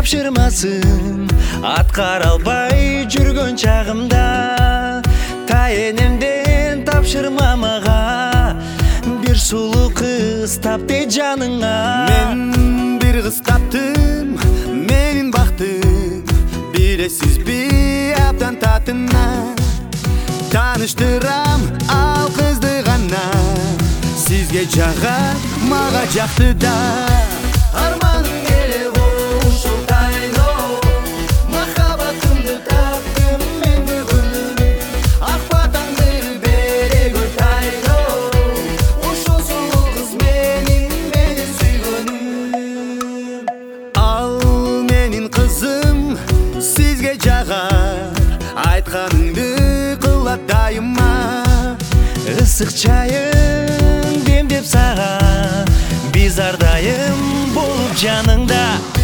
тапшырмасын аткара албай жүргөн чагымда. Тайенемден тапшырма мага, бир сулуу кыз тап де жаныңа. Мен бир кыз таптым, менин бактым, билесизби абдан татына. Таныштырам ал кызды гана, сизге жагат, мага жакты да. Арманым эле ушул тайно, махаббатымды таптым мен бүгүн. Ак батаңды бере көр тайно, ушул сулуу кыз мени сүйгөнүм. Ал менин кызым, сизге жагат, айтканыңды кылат дайыма. Ысык чайың демдеп сага, биз ар дайым болуп жаныңда.